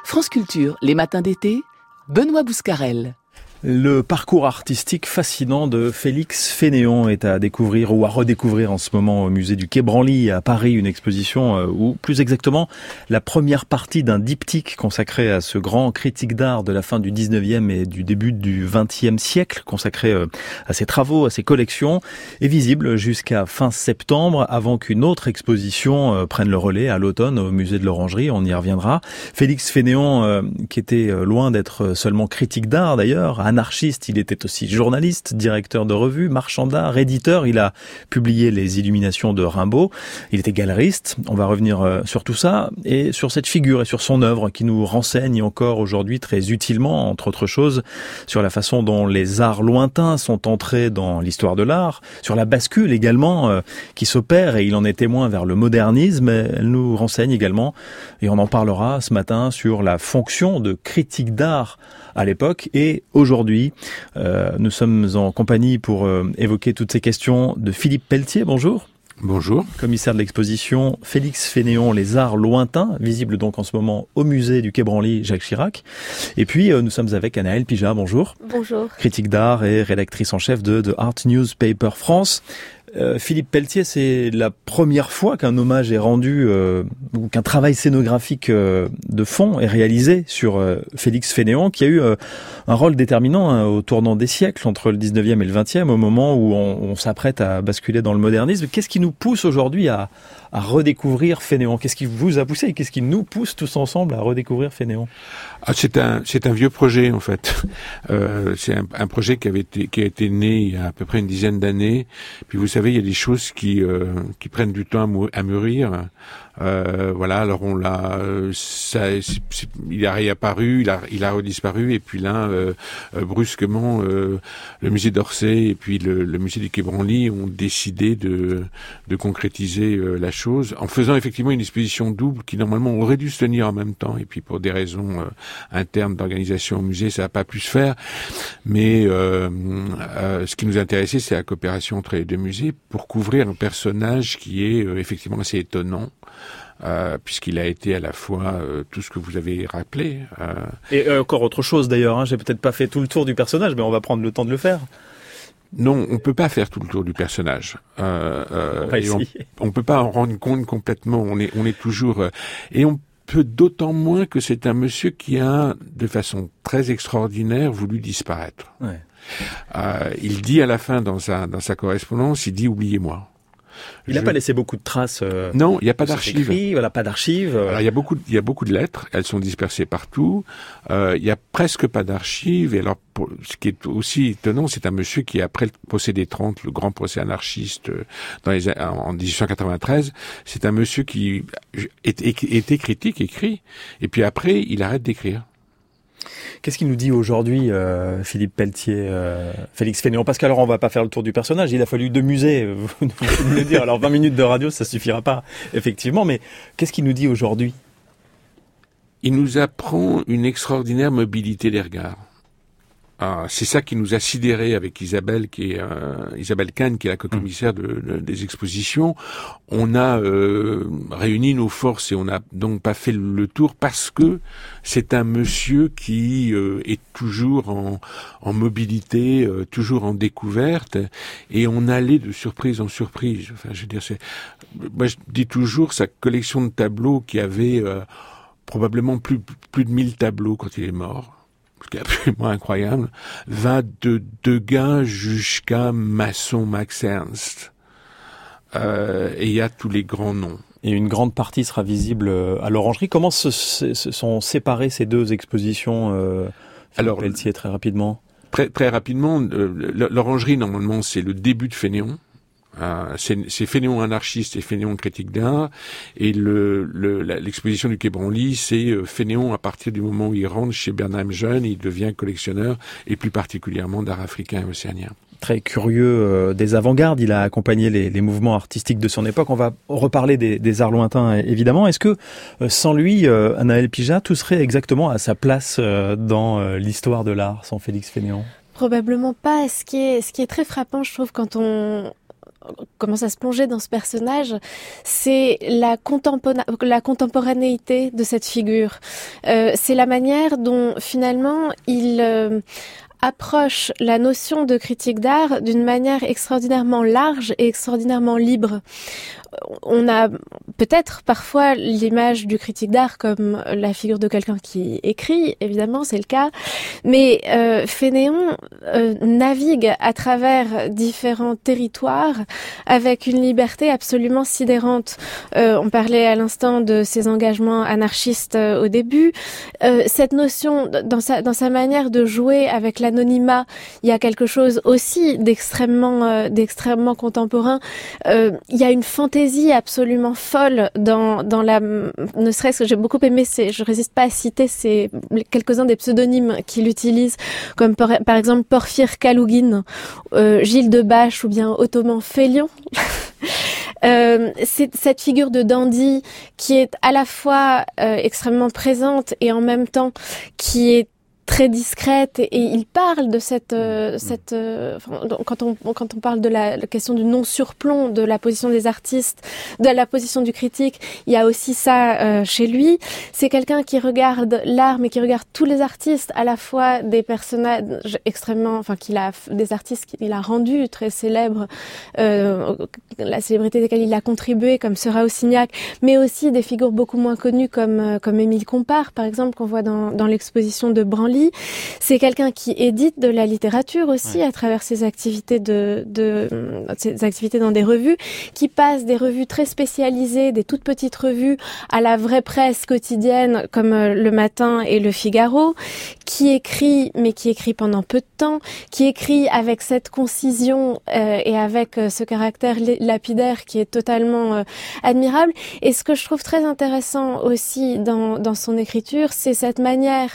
France Culture, les matins d'été, Benoît Bouscarel. Le parcours artistique fascinant de Félix Fénéon est à découvrir ou à redécouvrir en ce moment au musée du Quai Branly à Paris, une exposition ou plus exactement la première partie d'un diptyque consacré à ce grand critique d'art de la fin du 19e et du début du 20e siècle, consacré à ses travaux, à ses collections, est visible jusqu'à fin septembre avant qu'une autre exposition prenne le relais à l'automne au musée de l'Orangerie, on y reviendra. Félix Fénéon, qui était loin d'être seulement critique d'art d'ailleurs, anarchiste, il était aussi journaliste, directeur de revue, marchand d'art, éditeur. Il a publié Les Illuminations de Rimbaud. Il était galeriste. On va revenir sur tout ça et sur cette figure et sur son œuvre qui nous renseigne encore aujourd'hui très utilement, entre autres choses, sur la façon dont les arts lointains sont entrés dans l'histoire de l'art, sur la bascule également qui s'opère, et il en est témoin, vers le modernisme. Elle nous renseigne également, et on en parlera ce matin, sur la fonction de critique d'art à l'époque et aujourd'hui. Nous sommes en compagnie pour évoquer toutes ces questions de Philippe Pelletier. Bonjour. Bonjour. Commissaire de l'exposition Félix Fénéon, les arts lointains, visible donc en ce moment au musée du Quai Branly Jacques Chirac. Et puis nous sommes avec Anaëlle Pijat. Bonjour. Bonjour. Critique d'art et rédactrice en chef de Art Newspaper France. Philippe Pelletier, c'est la première fois qu'un hommage est rendu, ou qu'un travail scénographique de fond est réalisé sur Félix Fénéon, qui a eu un rôle déterminant au tournant des siècles, entre le 19e et le 20e, au moment où on s'apprête à basculer dans le modernisme. Qu'est-ce qui nous pousse aujourd'hui à redécouvrir Fénéon? Qu'est-ce qui vous a poussé et qu'est-ce qui nous pousse tous ensemble à redécouvrir Fénéon? C'est un vieux projet en fait. C'est un projet qui a été né il y a à peu près une dizaine d'années. Puis vous savez, il y a des choses qui prennent du temps à mûrir. Voilà, alors on l'a, il a réapparu, il a redisparu, et puis là, brusquement, le musée d'Orsay et puis le musée du Quai Branly ont décidé de concrétiser la chose, en faisant effectivement une exposition double qui normalement aurait dû se tenir en même temps, et puis pour des raisons internes d'organisation au musée, ça n'a pas pu se faire. Mais ce qui nous intéressait, c'est la coopération entre les deux musées pour couvrir un personnage qui est effectivement assez étonnant. Puisqu'il a été à la fois tout ce que vous avez rappelé. Et encore autre chose d'ailleurs, j'ai peut-être pas fait tout le tour du personnage, mais on va prendre le temps de le faire. Non, on peut pas faire tout le tour du personnage. On peut pas en rendre compte complètement. On est toujours... et on peut d'autant moins que c'est un monsieur qui a, de façon très extraordinaire, voulu disparaître. Ouais. Il dit à la fin dans sa correspondance, il dit « oubliez-moi ». Il n'a pas laissé beaucoup de traces. Non, il n'y a pas d'archives. Voilà, pas d'archives. Alors, il y a beaucoup de lettres. Elles sont dispersées partout. Il y a presque pas d'archives. Et alors, ce qui est aussi étonnant, c'est un monsieur qui, après le procès des 30, le grand procès anarchiste en 1893, c'est un monsieur qui était critique, écrit. Et puis après, il arrête d'écrire. Qu'est-ce qu'il nous dit aujourd'hui, Philippe Pelletier, Félix Fénéon? Parce qu'alors on va pas faire le tour du personnage, il a fallu 2 musées, vous me le dire. Alors 20 minutes de radio, ça suffira pas, effectivement, mais qu'est-ce qu'il nous dit aujourd'hui? Il nous apprend une extraordinaire mobilité des regards. C'est ça qui nous a sidérés avec Isabelle, Isabelle Kahn, qui est la co-commissaire des expositions. On a réuni nos forces et on n'a donc pas fait le tour parce que c'est un monsieur qui est toujours en mobilité, toujours en découverte, et on allait de surprise en surprise. Enfin, je veux dire, moi je dis toujours, sa collection de tableaux qui avait probablement plus de 1000 tableaux quand il est mort, ce qui est absolument incroyable, va de Degas jusqu'à Masson, Max Ernst. Et il y a tous les grands noms. Et une grande partie sera visible à l'Orangerie. Comment se sont séparées ces deux expositions, alors Pelletier, très rapidement? Très rapidement, l'Orangerie, normalement, c'est le début de Fénéon. C'est Fénéon anarchiste et Fénéon critique d'art, et l'exposition du Quai Branly, c'est Fénéon à partir du moment où il rentre chez Bernheim jeune, il devient collectionneur, et plus particulièrement d'art africain et océanien. Très curieux des avant-gardes, il a accompagné les mouvements artistiques de son époque. On va reparler des arts lointains, évidemment. Est-ce que sans lui, Anaëlle Pijat, tout serait exactement à sa place dans l'histoire de l'art sans Félix Fénéon? Probablement pas. Ce qui est très frappant, je trouve, quand on commence à se plonger dans ce personnage, c'est la contemporanéité de cette figure. C'est la manière dont finalement il approche la notion de critique d'art d'une manière extraordinairement large et extraordinairement libre. On a peut-être parfois l'image du critique d'art comme la figure de quelqu'un qui écrit, évidemment c'est le cas, mais Fénéon navigue à travers différents territoires avec une liberté absolument sidérante. On parlait à l'instant de ses engagements anarchistes au début. Cette notion, dans sa manière de jouer avec l'anonymat, il y a quelque chose aussi d'extrêmement contemporain. Il y a une fantaisie absolument folle dans la, ne serait-ce que j'ai beaucoup aimé, je résiste pas à citer quelques-uns des pseudonymes qu'il utilise, comme par exemple Porphyre Kalougine, Gilles de Bache ou bien Ottoman Félion. C'est cette figure de dandy qui est à la fois extrêmement présente et en même temps qui est très discrète et il parle de quand on parle de la question du non-surplomb de la position des artistes, de la position du critique, il y a aussi ça chez lui. C'est quelqu'un qui regarde l'art mais qui regarde tous les artistes, à la fois des personnages des artistes qu'il a rendus très célèbres, la célébrité desquels il a contribué comme Seurat ou Signac, mais aussi des figures beaucoup moins connues comme Émile Compart par exemple qu'on voit dans l'exposition de Branly. C'est quelqu'un qui édite de la littérature aussi à travers ses activités ses activités dans des revues, qui passe des revues très spécialisées, des toutes petites revues, à la vraie presse quotidienne comme Le Matin et Le Figaro, qui écrit pendant peu de temps, qui écrit avec cette concision et avec ce caractère lapidaire qui est totalement admirable. Et ce que je trouve très intéressant aussi dans son écriture, c'est cette manière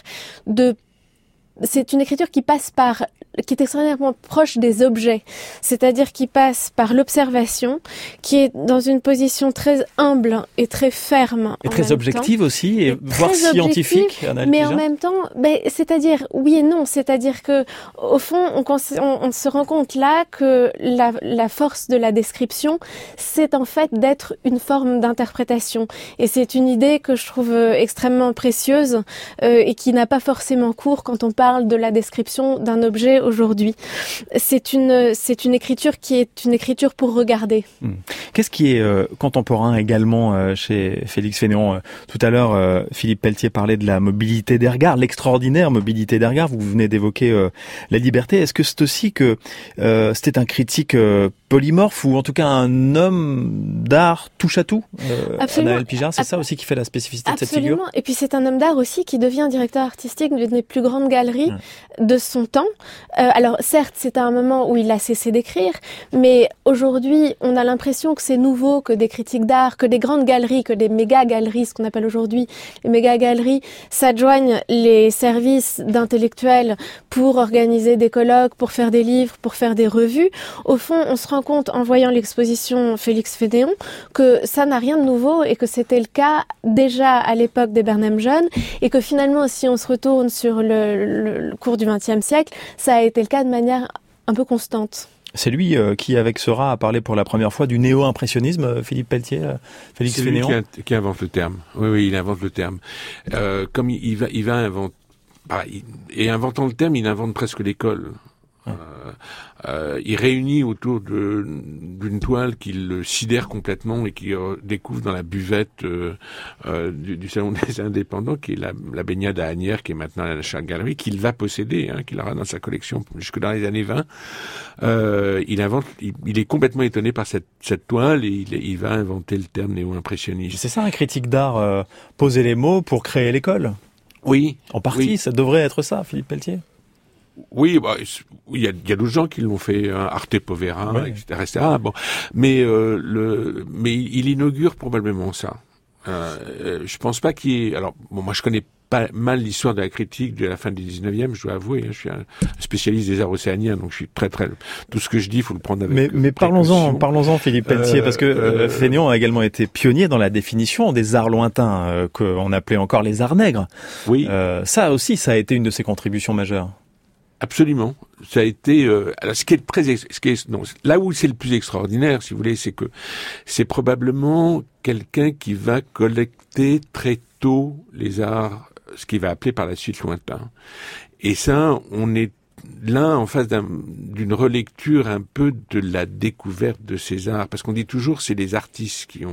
c'est une écriture qui est extraordinairement proche des objets, c'est-à-dire qui passe par l'observation, qui est dans une position très humble et très ferme. Et très objective aussi, et voire scientifique. Mais en même temps, c'est-à-dire, oui et non, c'est-à-dire que, au fond, on se rend compte là que la force de la description, c'est en fait d'être une forme d'interprétation. Et c'est une idée que je trouve extrêmement précieuse et qui n'a pas forcément cours quand on parle de la description d'un objet aujourd'hui. C'est une écriture qui est une écriture pour regarder. Qu'est-ce qui est contemporain également chez Félix Fénéon? Tout à l'heure, Philippe Pelletier parlait de la mobilité des regards, l'extraordinaire mobilité des regards. Vous venez d'évoquer la liberté. Est-ce que c'est aussi que c'était un critique polymorphe ou en tout cas un homme d'art touche à tout? Anaëlle Pijard, c'est ça aussi qui fait la spécificité de cette figure? Absolument. Et puis c'est un homme d'art aussi qui devient directeur artistique d'une des plus grandes galeries de son temps. Alors certes, c'est à un moment où il a cessé d'écrire, mais aujourd'hui, on a l'impression que c'est nouveau, que des critiques d'art, que des grandes galeries, que des méga-galeries, ce qu'on appelle aujourd'hui les méga-galeries, s'adjoignent les services d'intellectuels pour organiser des colloques, pour faire des livres, pour faire des revues. Au fond, on se rend compte en voyant l'exposition Félix Fénéon que ça n'a rien de nouveau et que c'était le cas déjà à l'époque des Bernheim jeunes et que finalement, si on se retourne sur le cours du XXe siècle, ça a été le cas de manière un peu constante. C'est lui qui, avec Seurat, a parlé pour la première fois du néo-impressionnisme, Philippe Pelletier, Félix Fénéon. C'est lui qui invente le terme. Oui, il invente le terme. Comme il va inventer, et inventant le terme, il invente presque l'école. Il réunit autour d'une toile qu'il sidère complètement et qu'il découvre dans la buvette du Salon des Indépendants, qui est la baignade à Asnières, qui est maintenant à la National Gallery, qu'il va posséder, qu'il aura dans sa collection jusque dans les années 20. Il est complètement étonné par cette toile et il va inventer le terme néo-impressionniste. C'est ça un critique d'art, poser les mots pour créer l'école? Oui. En partie, ça devrait être ça, Philippe Pelletier? Oui, il y a d'autres gens qui l'ont fait, Arte Povera, etc. Bon, mais il inaugure probablement ça. Je pense pas qu'il y ait. Alors, moi, je connais pas mal l'histoire de la critique de la fin du 19e, je dois avouer. Je suis un spécialiste des arts océaniens, donc je suis très tout ce que je dis, il faut le prendre avec. Mais parlons-en, Philippe Pelletier, parce que Fénéon a également été pionnier dans la définition des arts lointains qu'on appelait encore les arts nègres. Oui. Ça aussi, ça a été une de ses contributions majeures. Absolument. Ça a été alors là où c'est le plus extraordinaire, si vous voulez, c'est que c'est probablement quelqu'un qui va collecter très tôt les arts, ce qu'il va appeler par la suite lointain. Et ça, on est là en face d'une relecture un peu de la découverte de ces arts, parce qu'on dit toujours c'est les artistes qui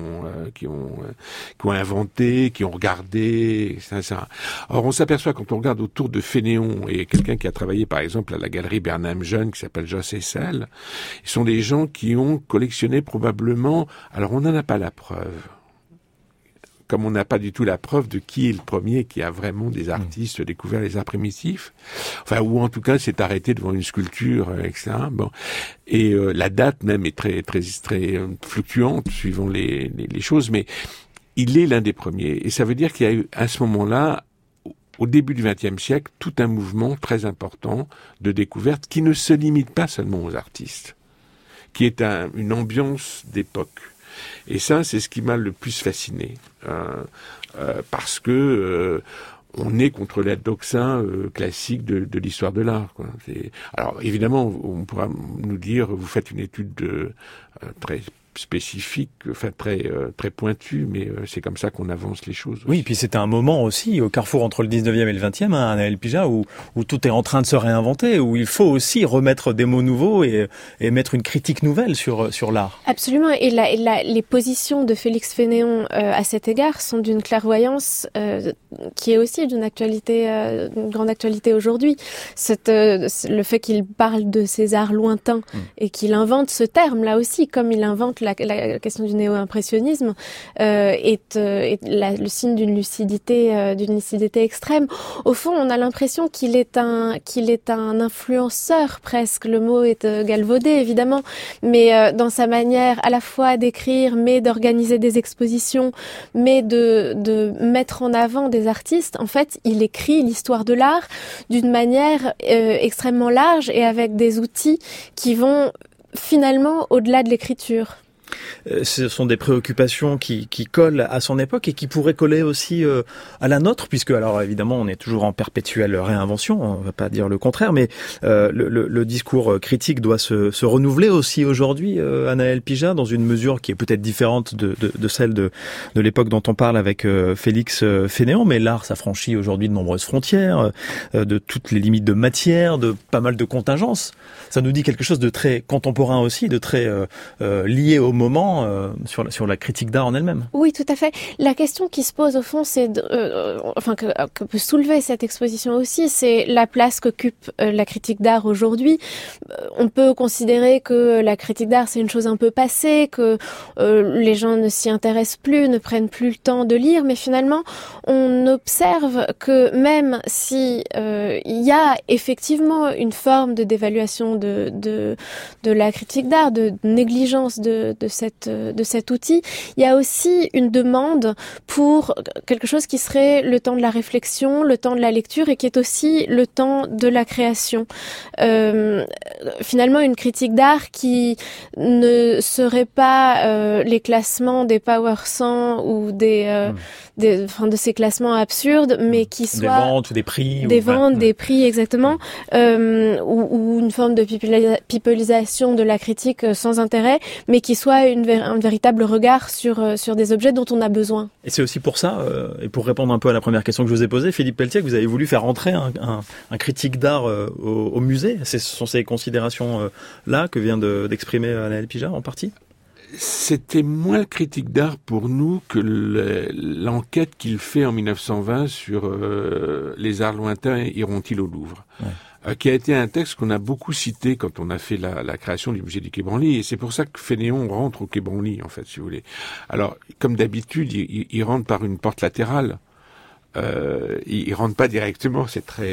ont inventé, qui ont regardé, etc. Or on s'aperçoit quand on regarde autour de Fénéon et quelqu'un qui a travaillé par exemple à la galerie Bernheim Jeune qui s'appelle Joss Hessel, ce sont des gens qui ont collectionné probablement, alors on n'en a pas la preuve, comme on n'a pas du tout la preuve de qui est le premier qui a vraiment des artistes découvert les arts primitifs, enfin, ou en tout cas s'est arrêté devant une sculpture, etc. Bon, et la date même est très fluctuante suivant les choses, mais il est l'un des premiers. Et ça veut dire qu'il y a eu à ce moment-là, au début du XXe siècle, tout un mouvement très important de découverte qui ne se limite pas seulement aux artistes, qui est une ambiance d'époque. Et ça, c'est ce qui m'a le plus fasciné, parce que on est contre la doxa classique de l'histoire de l'art, quoi. Alors évidemment, on pourra nous dire, vous faites une étude très spécifique, enfin très pointue, mais c'est comme ça qu'on avance les choses. Oui, puis c'était un moment aussi au carrefour entre le 19e et le 20e, hein, Anaël Pijat, où tout est en train de se réinventer, où il faut aussi remettre des mots nouveaux et mettre une critique nouvelle sur l'art. Absolument, et les positions de Félix Fénéon à cet égard sont d'une clairvoyance qui est aussi d'une grande actualité aujourd'hui. Le fait qu'il parle de ces arts lointains et qu'il invente ce terme là aussi, comme il invente la question du néo-impressionnisme, est le signe d'une lucidité extrême. Au fond, on a l'impression qu'il est un influenceur presque. Le mot est galvaudé évidemment, mais dans sa manière à la fois d'écrire, mais d'organiser des expositions, mais de mettre en avant des artistes. En fait, il écrit l'histoire de l'art d'une manière extrêmement large et avec des outils qui vont finalement au-delà de l'écriture. Ce sont des préoccupations qui collent à son époque et qui pourraient coller aussi à la nôtre, puisque alors évidemment on est toujours en perpétuelle réinvention, on va pas dire le contraire, mais le discours critique doit se renouveler aussi aujourd'hui, Anaël Pijat, dans une mesure qui est peut-être différente de celle de l'époque dont on parle avec Félix Fénéon, mais l'art s'affranchit aujourd'hui de nombreuses frontières, de toutes les limites de matière, de pas mal de contingences. Ça nous dit quelque chose de très contemporain aussi, de très lié au moment sur la critique d'art en elle-même. Oui, tout à fait. La question qui se pose au fond, c'est que peut soulever cette exposition aussi, c'est la place qu'occupe la critique d'art aujourd'hui. On peut considérer que la critique d'art c'est une chose un peu passée, que les gens ne s'y intéressent plus, ne prennent plus le temps de lire, mais finalement on observe que même si il y a effectivement une forme de dévaluation de la critique d'art, de négligence de cet outil, il y a aussi une demande pour quelque chose qui serait le temps de la réflexion, le temps de la lecture et qui est aussi le temps de la création. Finalement, une critique d'art qui ne serait pas les classements des Power 100 ou de ces classements absurdes, mais qui soit des ventes, des prix, des prix exactement, ou une forme de pipelisation de la critique sans intérêt, mais qui soit un véritable regard sur des objets dont on a besoin. Et c'est aussi pour ça, et pour répondre un peu à la première question que je vous ai posée, Philippe Pelletier, que vous avez voulu faire entrer un critique d'art au musée. Ce sont ces considérations-là que vient d'exprimer Anaël Pijat en partie? C'était moins le critique d'art pour nous que l'enquête qu'il fait en 1920 sur les arts lointains iront-ils au Louvre, qui a été un texte qu'on a beaucoup cité quand on a fait la création du musée du Quai Branly, et c'est pour ça que Fénéon rentre au Quai Branly, en fait, si vous voulez. Alors, comme d'habitude, il rentre par une porte latérale. Il rentre pas directement, c'est très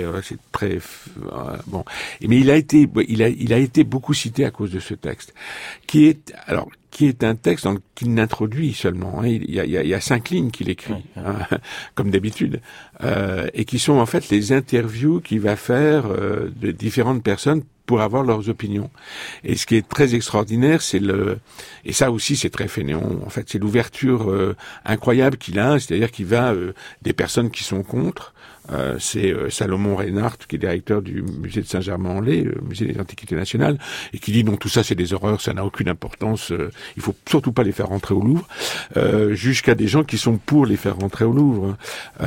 bon. Mais il a été beaucoup cité à cause de ce texte, qui qui est un texte qu'il n'introduit seulement. Hein. Il y a 5 lignes qu'il écrit, comme d'habitude, et qui sont en fait les interviews qu'il va faire de différentes personnes pour avoir leurs opinions. Et ce qui est très extraordinaire, et ça aussi c'est très Fénéon, en fait, c'est l'ouverture incroyable qu'il a, c'est-à-dire qu'il va des personnes qui sont contre. C'est Salomon Reinhardt, qui est directeur du musée de Saint-Germain-en-Laye, le musée des Antiquités nationales, et qui dit non, tout ça c'est des horreurs, ça n'a aucune importance, il faut surtout pas les faire rentrer au Louvre, jusqu'à des gens qui sont pour les faire rentrer au Louvre.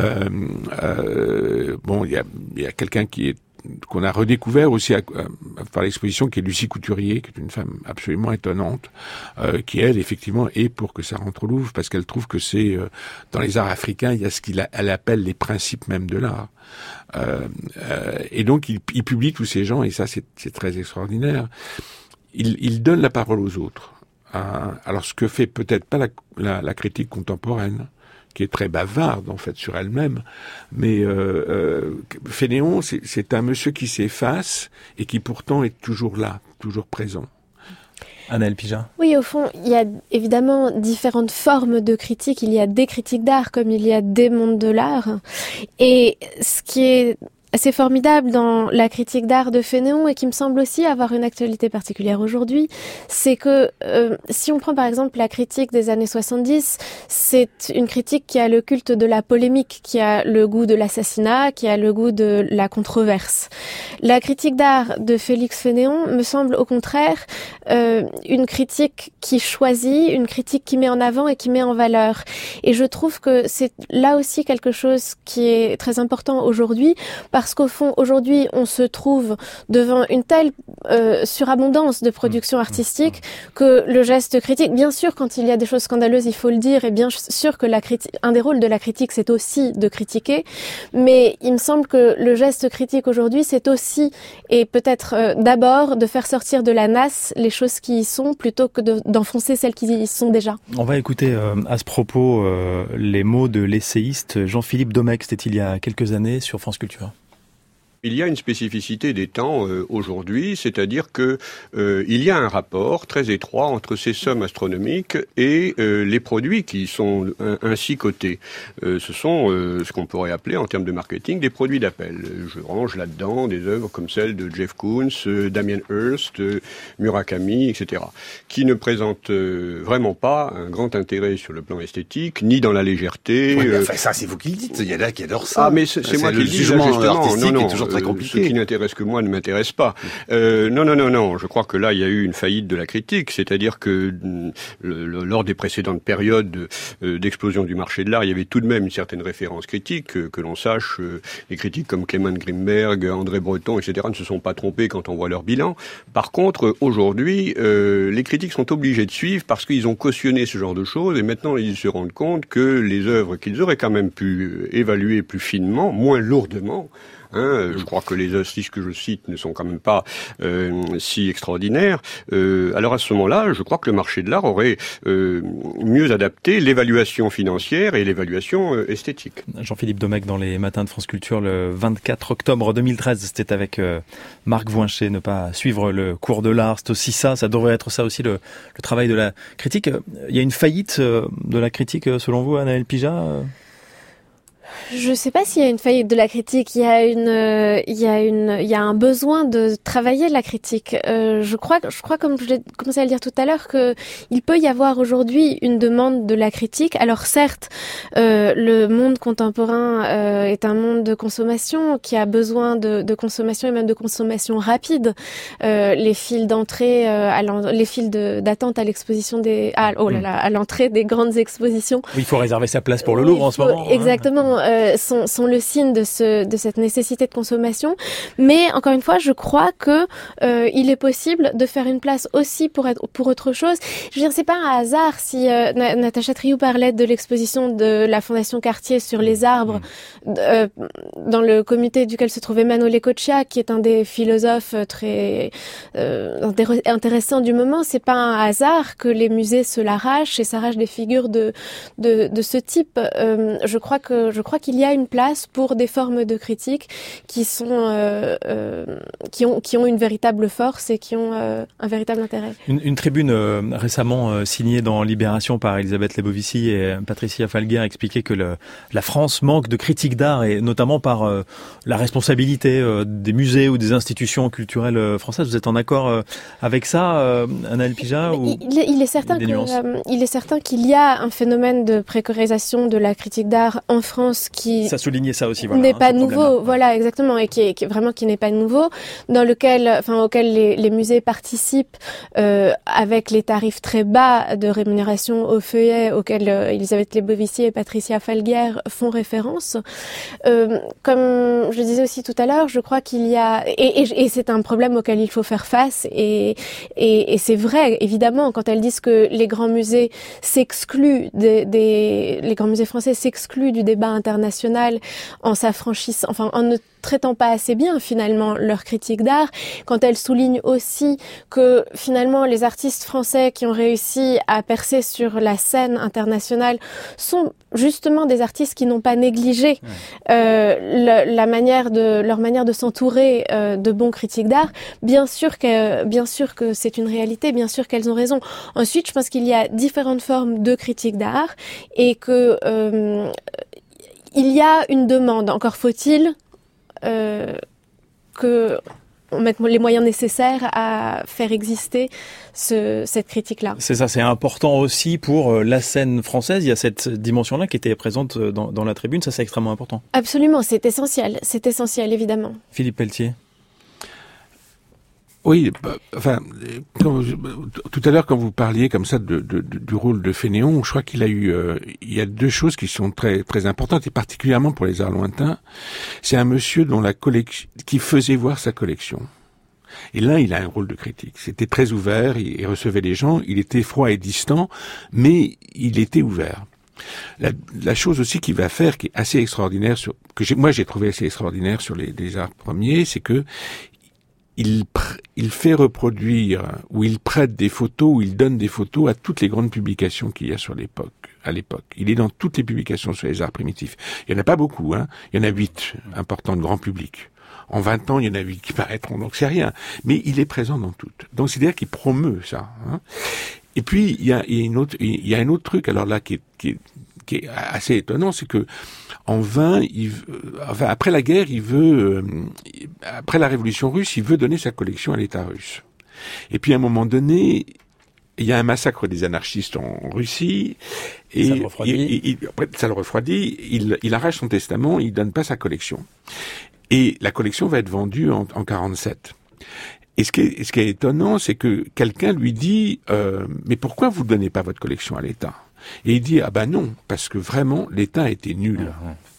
Bon, il y a quelqu'un qu'on a redécouvert aussi par l'exposition, qui est Lucie Couturier, qui est une femme absolument étonnante, qui elle effectivement est pour que ça rentre au Louvre, parce qu'elle trouve que c'est dans les arts africains, il y a ce elle appelle les principes même de l'art. Et donc il publie tous ces gens, et ça c'est très extraordinaire. Il donne la parole aux autres. Alors ce que fait peut-être pas la critique contemporaine, qui est très bavarde en fait sur elle-même, mais Fénéon, c'est un monsieur qui s'efface et qui pourtant est toujours là, toujours présent. Anaëlle Pijat. Oui, au fond, il y a évidemment différentes formes de critiques. Il y a des critiques d'art comme il y a des mondes de l'art. Et ce qui est assez formidable dans la critique d'art de Fénéon, et qui me semble aussi avoir une actualité particulière aujourd'hui, c'est que si on prend par exemple la critique des années 70, c'est une critique qui a le culte de la polémique, qui a le goût de l'assassinat, qui a le goût de la controverse. La critique d'art de Félix Fénéon me semble au contraire une critique qui choisit, une critique qui met en avant et qui met en valeur. Et je trouve que c'est là aussi quelque chose qui est très important aujourd'hui, parce qu'au fond, aujourd'hui, on se trouve devant une telle surabondance de production artistique que le geste critique, bien sûr, quand il y a des choses scandaleuses, il faut le dire, et bien sûr que un des rôles de la critique, c'est aussi de critiquer, mais il me semble que le geste critique aujourd'hui, c'est aussi, et peut-être d'abord, de faire sortir de la nasse les choses qui y sont, plutôt que d'enfoncer celles qui y sont déjà. On va écouter à ce propos les mots de l'essayiste Jean-Philippe Domecq, c'était il y a quelques années sur France Culture. Il y a une spécificité des temps aujourd'hui, c'est-à-dire que il y a un rapport très étroit entre ces sommes astronomiques et les produits qui sont ainsi cotés. Ce sont ce qu'on pourrait appeler en termes de marketing des produits d'appel. Je range là-dedans des œuvres comme celles de Jeff Koons, Damien Hirst, Murakami, etc., qui ne présentent vraiment pas un grand intérêt sur le plan esthétique, ni dans la légèreté. Oui, enfin, ça, c'est vous qui le dites. Il y en a qui adorent ça. Ah, mais c'est moi qui le dis, justement. Non, est toujours très compliqué. Ce qui n'intéresse que moi ne m'intéresse pas. Non. Je crois que là, il y a eu une faillite de la critique. C'est-à-dire que lors des précédentes périodes d'explosion du marché de l'art, il y avait tout de même une certaine référence critique. Que l'on sache, les critiques comme Clément Grimberg, André Breton, etc. ne se sont pas trompés quand on voit leur bilan. Par contre, aujourd'hui, les critiques sont obligés de suivre parce qu'ils ont cautionné ce genre de choses et maintenant ils se rendent compte que les œuvres qu'ils auraient quand même pu évaluer plus finement, moins lourdement, je crois que les artistes que je cite ne sont quand même pas si extraordinaires. Alors à ce moment-là, je crois que le marché de l'art aurait mieux adapté l'évaluation financière et l'évaluation esthétique. Jean-Philippe Domecq dans les Matins de France Culture le 24 octobre 2013. C'était avec Marc Voinchet. Ne pas suivre le cours de l'art, c'est aussi ça devrait être ça aussi le travail de la critique. Il y a une faillite de la critique selon vous, Anaëlle Pijat? Je sais pas s'il y a une faillite de la critique. Il y a un besoin de travailler la critique. Je crois, comme je l'ai commencé à le dire tout à l'heure, que il peut y avoir aujourd'hui une demande de la critique. Alors certes, le monde contemporain est un monde de consommation qui a besoin de consommation et même de consommation rapide. Les files d'entrée, les files d'attente à l'exposition à l'entrée des grandes expositions. Oui, il faut réserver sa place pour le Louvre en ce moment. Exactement. Sont le signe de cette nécessité de consommation. Mais encore une fois, je crois que il est possible de faire une place aussi pour autre chose. Je veux dire, c'est pas un hasard si Natacha Triou parlait de l'exposition de la Fondation Cartier sur les arbres dans le comité duquel se trouvait Manole Ecoccia, qui est un des philosophes très intéressants du moment. C'est pas un hasard que les musées se l'arrachent et s'arrachent des figures de ce type. Je crois qu'il qu'il y a une place pour des formes de critique qui sont qui ont une véritable force et qui ont un véritable intérêt. Une tribune récemment signée dans Libération par Elisabeth Lebovici et Patricia Falguière expliquait que la France manque de critiques d'art, et notamment par la responsabilité des musées ou des institutions culturelles françaises. Vous êtes en accord avec ça, Anaëlle Pijat, ou il est certain qu'il y a un phénomène de précarisation de la critique d'art en France qui ça soulignait ça aussi, n'est pas nouveau, voilà, exactement, et qui vraiment qui n'est pas nouveau, dans auquel les musées participent avec les tarifs très bas de rémunération au feuillet auxquels Elisabeth Lebovici et Patricia Falguière font référence. Comme je le disais aussi tout à l'heure, je crois qu'il y a et c'est un problème auquel il faut faire face, et c'est vrai évidemment quand elles disent que les grands musées s'excluent les grands musées français s'excluent du débat international en s'affranchissant, en ne traitant pas assez bien finalement leur critique d'art, quand elles soulignent aussi que finalement les artistes français qui ont réussi à percer sur la scène internationale sont justement des artistes qui n'ont pas négligé leur manière de s'entourer de bons critiques d'art. Bien sûr que c'est une réalité, bien sûr qu'elles ont raison. Ensuite, je pense qu'il y a différentes formes de critiques d'art et que il y a une demande, encore faut-il que on mette les moyens nécessaires à faire exister cette critique-là. C'est ça, c'est important aussi pour la scène française. Il y a cette dimension-là qui était présente dans la tribune. Ça, c'est extrêmement important. Absolument, c'est essentiel évidemment. Philippe Pelletier. Oui, tout à l'heure quand vous parliez comme ça du rôle de Fénéon, je crois qu'il y a deux choses qui sont très très importantes, et particulièrement pour les arts lointains. C'est un monsieur dont la collection, qui faisait voir sa collection. Et là, il a un rôle de critique. C'était très ouvert, il recevait les gens, il était froid et distant, mais il était ouvert. La chose aussi qu'il va faire, qui est assez extraordinaire, moi j'ai trouvé assez extraordinaire sur les arts premiers, c'est que il fait reproduire, ou il prête des photos, ou il donne des photos à toutes les grandes publications qu'il y a à l'époque. Il est dans toutes les publications sur les arts primitifs. Il y en a pas beaucoup, hein. Il y en a 8 importants de grand public. En 20 ans, il y en a 8 qui paraîtront, donc c'est rien. Mais il est présent dans toutes. Donc c'est-à-dire qu'il promeut ça, hein. Et puis, il y a un autre truc, alors là, qui est assez étonnant, c'est que en 20, après la guerre, après la révolution russe, il veut donner sa collection à l'État russe. Et puis à un moment donné, il y a un massacre des anarchistes en Russie, et ça le refroidit. Il arrache son testament, il donne pas sa collection. Et la collection va être vendue en 47. Et ce qui est étonnant, c'est que quelqu'un lui dit mais pourquoi vous donnez pas votre collection à l'État? Et il dit non, parce que vraiment l'État était nul.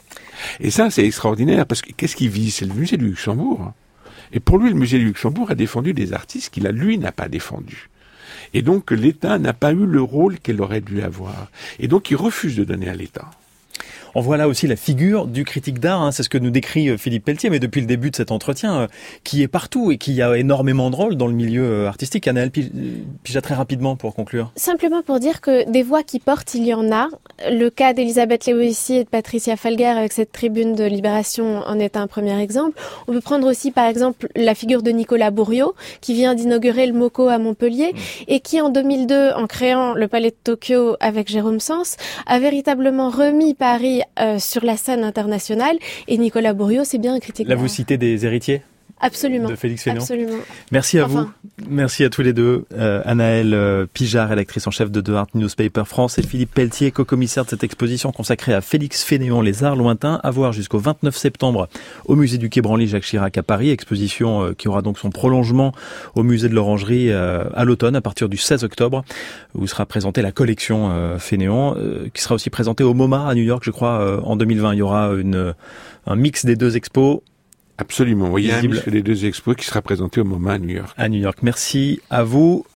Et ça c'est extraordinaire, parce que qu'est-ce qu'il vise? C'est le musée du Luxembourg. Et pour lui, le musée du Luxembourg a défendu des artistes qu'il n'a pas défendus. Et donc l'État n'a pas eu le rôle qu'elle aurait dû avoir. Et donc il refuse de donner à l'État. On voit là aussi la figure du critique d'art, hein, c'est ce que nous décrit Philippe Pelletier, mais depuis le début de cet entretien, qui est partout et qui a énormément de rôle dans le milieu artistique. Anaëlle Pijat, très rapidement pour conclure. Simplement pour dire que des voix qui portent, il y en a. Le cas d'Elisabeth Lebovici et de Patricia Falguière avec cette tribune de Libération en est un premier exemple. On peut prendre aussi par exemple la figure de Nicolas Bourriaud, qui vient d'inaugurer le MoCo à Montpellier et qui en 2002, en créant le Palais de Tokyo avec Jérôme Sens, a véritablement remis Paris sur la scène internationale, et Nicolas Bourriaud, c'est bien un critique d'art. Là, vous citez des héritiers Absolument. de Félix Fénéon. Absolument. Merci à vous. Merci à tous les deux. Anaëlle Pijat, rédactrice en chef de The Art Newspaper France, et Philippe Pelletier, co-commissaire de cette exposition consacrée à Félix Fénéon, les arts lointains, à voir jusqu'au 29 septembre au musée du Quai Branly Jacques Chirac à Paris. Exposition qui aura donc son prolongement au musée de l'Orangerie à l'automne, à partir du 16 octobre, où sera présentée la collection Fénéon, qui sera aussi présentée au MoMA à New York, je crois, en 2020. Il y aura un mix des deux expos. Absolument. Il y a un mix des deux expos qui sera présenté au MoMA à New York. À New York. Merci à vous.